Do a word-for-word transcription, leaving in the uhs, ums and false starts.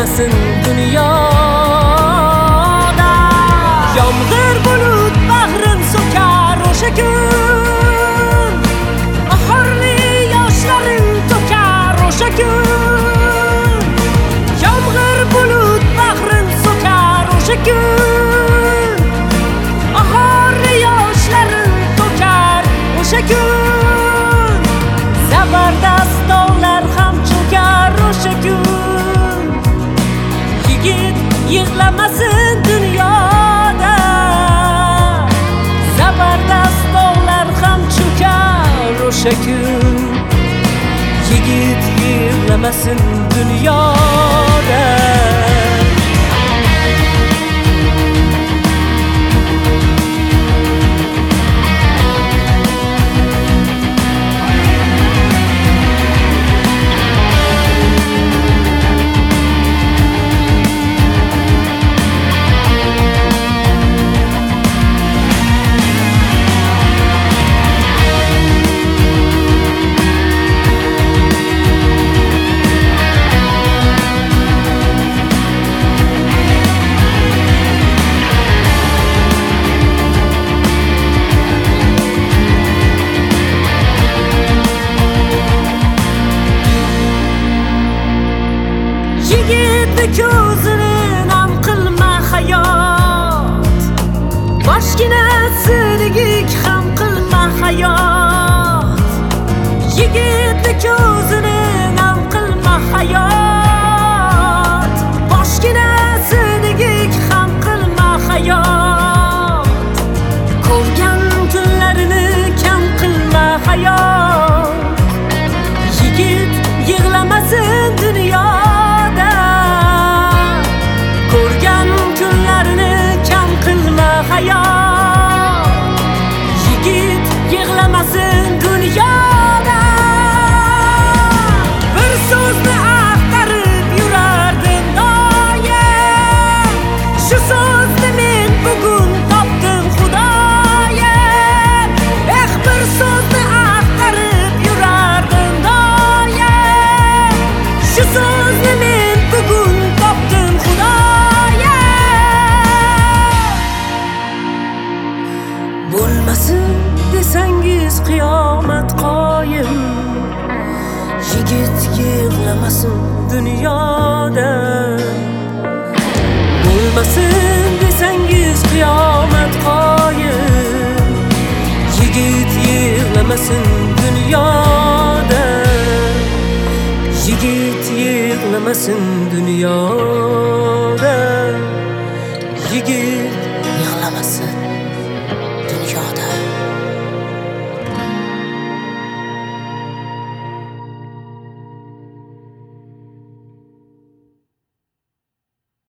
yig'lamasin dunyoda. Yomg'ir bulut bag'rin so'kar o'sha kun, bahorli yoshlarin to'kar o'sha kun. Yomg'ir bulut bag'rin so'kar o'sha kun, bahorli yoshlarin to'kar o'sha kun. Zabardast dog'lar ham cho'kar o'sha kun. Yigit yig'lamasin dunyoda. Zabardast dog'lar ham cho'kar o'sha kun. Yigit yig'lamasin dunyoda. Yigitni ko'zini nam qilma hayot, boshgina siligik ham qilma hayot. Yigitni ko'zini nam qilma hayot, boshgina siligik ham qilma hayot. Ko'rgan kunlarini kam qilma hayot. Yigit yig'lamasin dunyoda. Ko'rgan kunlarini kam qilma hayot. Yigit yig'lamasin dunyoda. Bir so'zni axtarib yurardim doim, shu so'zni men bugun topdim Xudoyim. Eh, bir so'zni axtarib yurardim doim, shu so'zni men bugun topdim Xudoyim. Bo'lmasin desangiz qiyomat qoyim, yigit yig'lamasin dunyoda. Bo'lmasin desangiz qiyomat qoyim, yigit yig'lamasin dunyoda. Yigit yig'lamasin dunyoda.